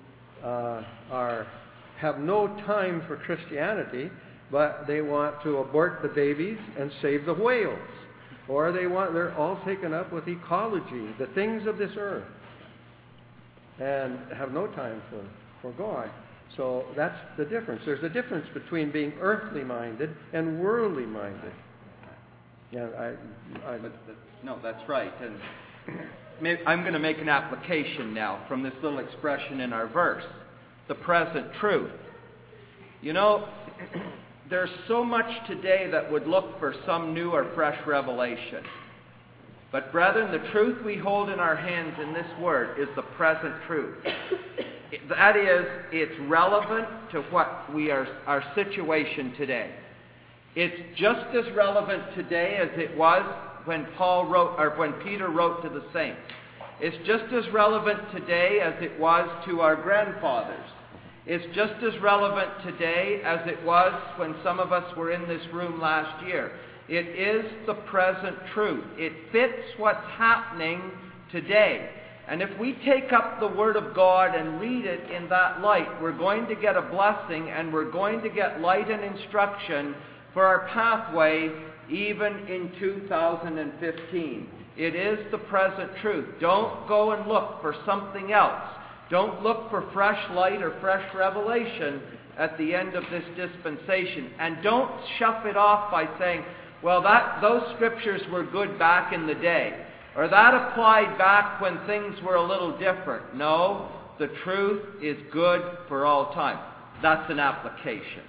have no time for Christianity, but they want to abort the babies and save the whales. Or they're all taken up with ecology, the things of this earth, and have no time for God. So that's the difference. There's a difference between being earthly minded and worldly minded. Yeah, No, that's right. And I'm going to make an application now from this little expression in our verse, the present truth. You know, there's so much today that would look for some new or fresh revelation. But brethren, the truth we hold in our hands in this word is the present truth. That is, it's relevant to what our situation today. It's just as relevant today as it was when Peter wrote to the saints. It's just as relevant today as it was to our grandfathers. It's just as relevant today as it was when some of us were in this room last year. It is the present truth. It fits what's happening today. And if we take up the Word of God and read it in that light, we're going to get a blessing and we're going to get light and instruction for our pathway even in 2015. It is the present truth. Don't go and look for something else. Don't look for fresh light or fresh revelation at the end of this dispensation. And don't shove it off by saying, well, those scriptures were good back in the day, or that applied back when things were a little different. No, the truth is good for all time. That's an application.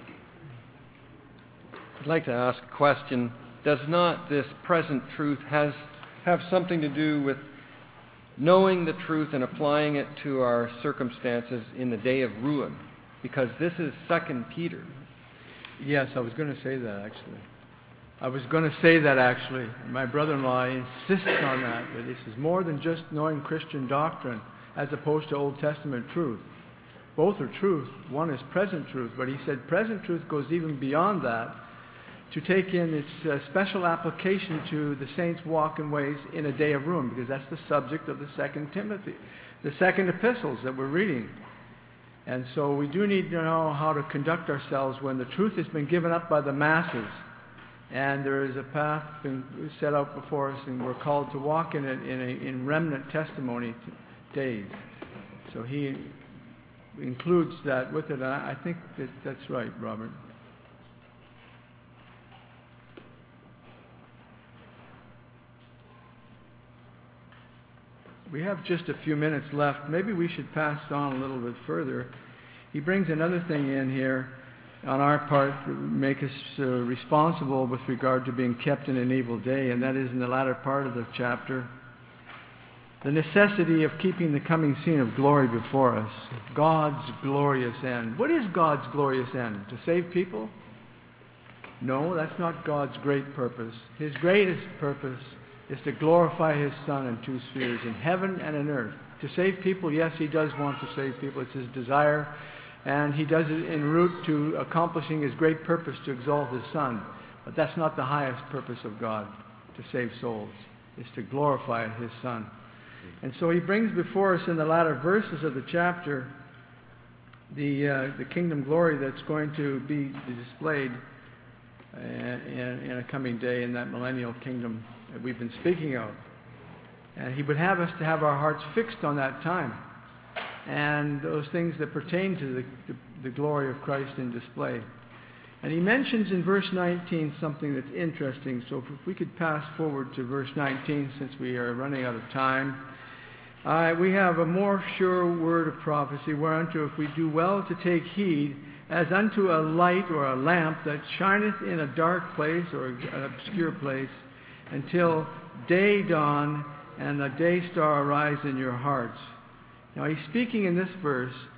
I'd like to ask a question. Does not this present truth have something to do with knowing the truth and applying it to our circumstances in the day of ruin? Because this is 2 Peter. Yes, I was going to say that actually. My brother-in-law insists on that this is more than just knowing Christian doctrine as opposed to Old Testament truth. Both are truth. One is present truth, but he said present truth goes even beyond that to take in its special application to the saints' walk in ways in a day of ruin, because that's the subject of the 2 Timothy, the second epistles that we're reading. And so we do need to know how to conduct ourselves when the truth has been given up by the masses, and there is a path been set out before us, and we're called to walk in it in remnant testimony days. So he includes that with it, and I think that's right, Robert. We have just a few minutes left. Maybe we should pass on a little bit further. He brings another thing in here on our part to make us responsible with regard to being kept in an evil day, and that is in the latter part of the chapter. The necessity of keeping the coming scene of glory before us. God's glorious end. What is God's glorious end? To save people? No, that's not God's great purpose. His greatest purpose is to glorify His Son in two spheres, in heaven and in earth. To save people, yes, He does want to save people. It's His desire. And He does it en route to accomplishing His great purpose to exalt His Son. But that's not the highest purpose of God, to save souls. It's to glorify His Son. And so He brings before us in the latter verses of the chapter the kingdom glory that's going to be displayed in a coming day in that millennial kingdom that we've been speaking of. And He would have us to have our hearts fixed on that time and those things that pertain to the glory of Christ in display. And He mentions in verse 19 something that's interesting. So if we could pass forward to verse 19, since we are running out of time. We have a more sure word of prophecy, whereunto if we do well to take heed, as unto a light or a lamp that shineth in a dark place or an obscure place, until day dawn and the day star arise in your hearts. Now he's speaking in this verse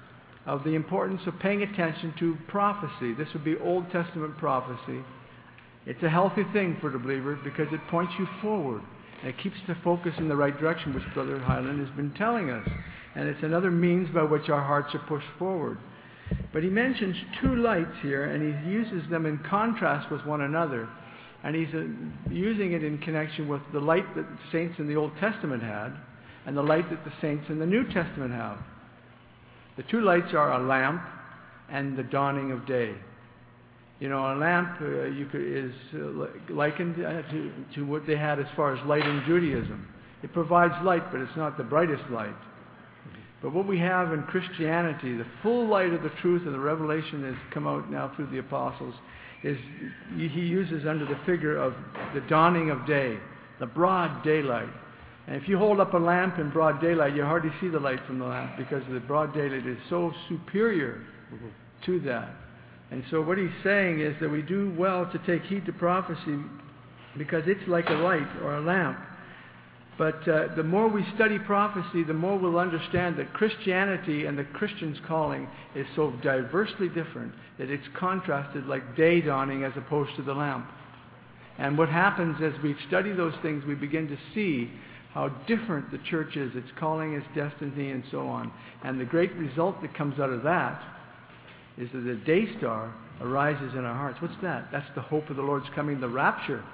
of the importance of paying attention to prophecy. This would be Old Testament prophecy. It's a healthy thing for the believer because it points you forward. And it keeps the focus in the right direction, which Brother Highland has been telling us. And it's another means by which our hearts are pushed forward. But he mentions two lights here, and he uses them in contrast with one another. And he's using it in connection with the light that the saints in the Old Testament had and the light that the saints in the New Testament have. The two lights are a lamp and the dawning of day. You know, a lamp is likened to what they had as far as light in Judaism. It provides light, but it's not the brightest light. But what we have in Christianity, the full light of the truth and the revelation that has come out now through the apostles, is he uses under the figure of the dawning of day, the broad daylight. And if you hold up a lamp in broad daylight, you hardly see the light from the lamp because the broad daylight is so superior to that. And so what he's saying is that we do well to take heed to prophecy because it's like a light or a lamp. But the more we study prophecy, the more we'll understand that Christianity and the Christian's calling is so diversely different that it's contrasted like day dawning as opposed to the lamp. And what happens as we study those things, we begin to see how different the church is, its calling, its destiny, and so on. And the great result that comes out of that is that the day star arises in our hearts. What's that? That's the hope of the Lord's coming, the rapture.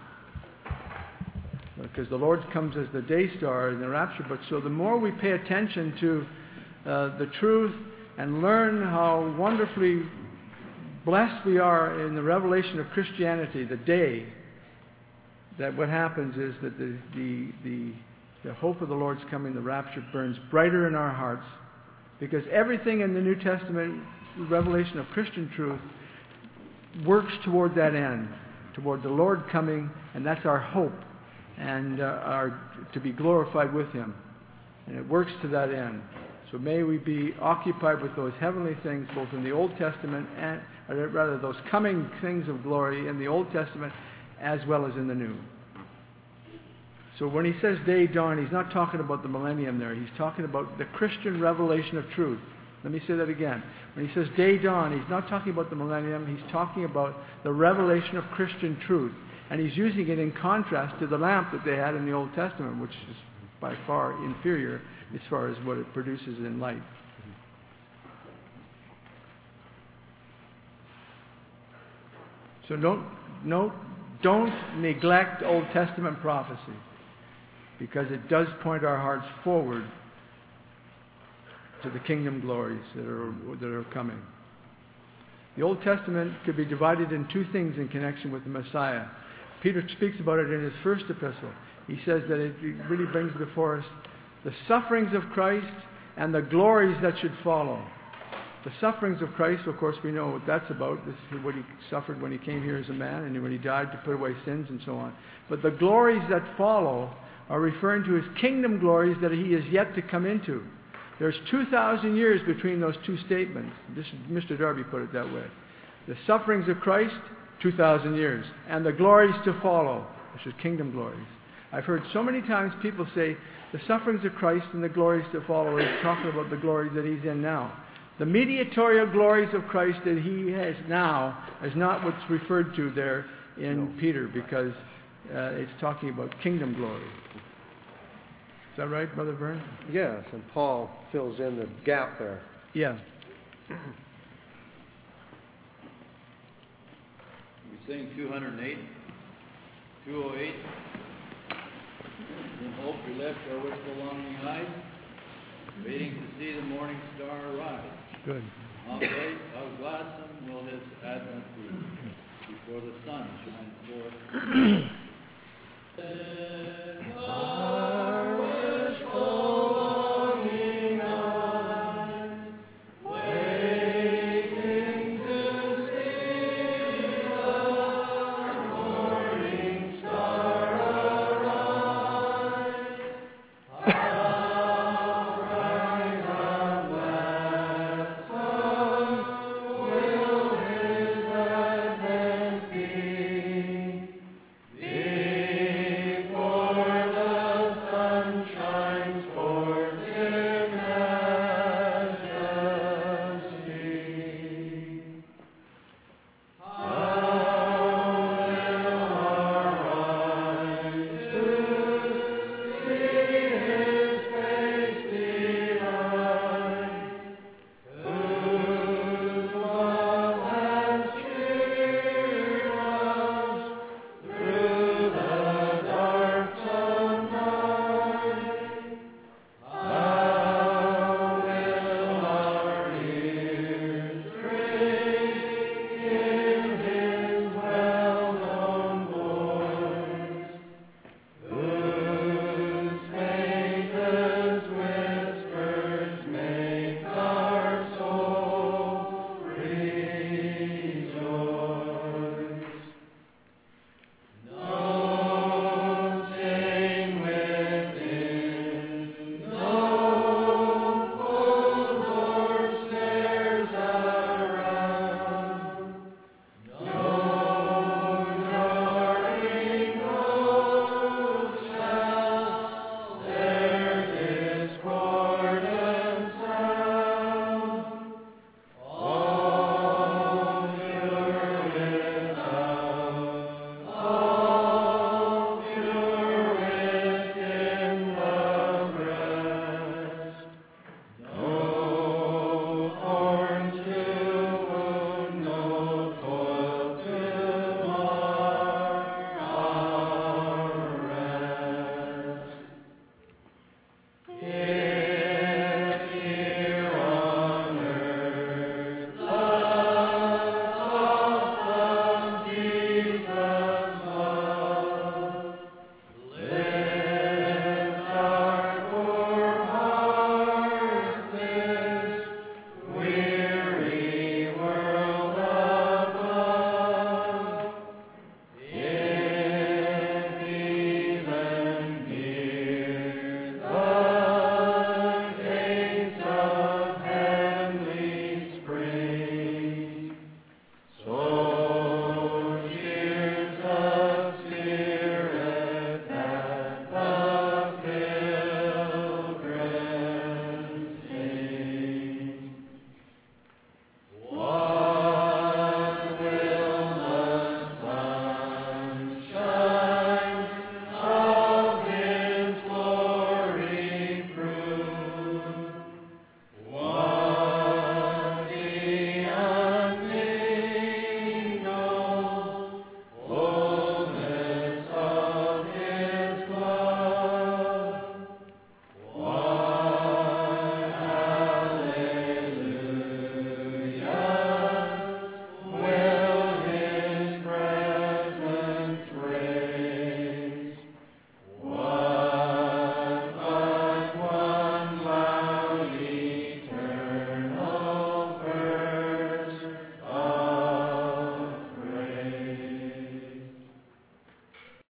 Because the Lord comes as the day star in the rapture. But so the more we pay attention to the truth and learn how wonderfully blessed we are in the revelation of Christianity, the day, that what happens is that the hope of the Lord's coming, the rapture, burns brighter in our hearts. Because everything in the New Testament revelation of Christian truth works toward that end, toward the Lord coming, and that's our hope. And to be glorified with Him. And it works to that end. So may we be occupied with those heavenly things, both in the Old Testament, and or rather those coming things of glory in the Old Testament, as well as in the New. So when he says day dawn, he's not talking about the millennium there. He's talking about the Christian revelation of truth. Let me say that again. When he says day dawn, he's not talking about the millennium. He's talking about the revelation of Christian truth. And he's using it in contrast to the lamp that they had in the Old Testament, which is by far inferior as far as what it produces in light. So don't neglect Old Testament prophecy, because it does point our hearts forward to the kingdom glories that are coming. The Old Testament could be divided in two things in connection with the Messiah. Peter speaks about it in his first epistle. He says that it really brings before us the sufferings of Christ and the glories that should follow. The sufferings of Christ, of course, we know what that's about. This is what he suffered when he came here as a man and when he died to put away sins and so on. But the glories that follow are referring to his kingdom glories that he is yet to come into. There's 2,000 years between those two statements. Mr. Darby put it that way. The sufferings of Christ, 2,000 years. And the glories to follow, which is kingdom glories. I've heard so many times people say the sufferings of Christ and the glories to follow is talking about the glories that he's in now. The mediatorial glories of Christ that he has now is not what's referred to there in Peter, because it's talking about kingdom glory. Is that right, Brother Vern? Yes, and Paul fills in the gap there. Yeah. We sing 208, 208. In hope we lift our wistful longing eyes, waiting to see the morning star arise. Good. How great, how gladsome will his advent be, before the sun shines forth.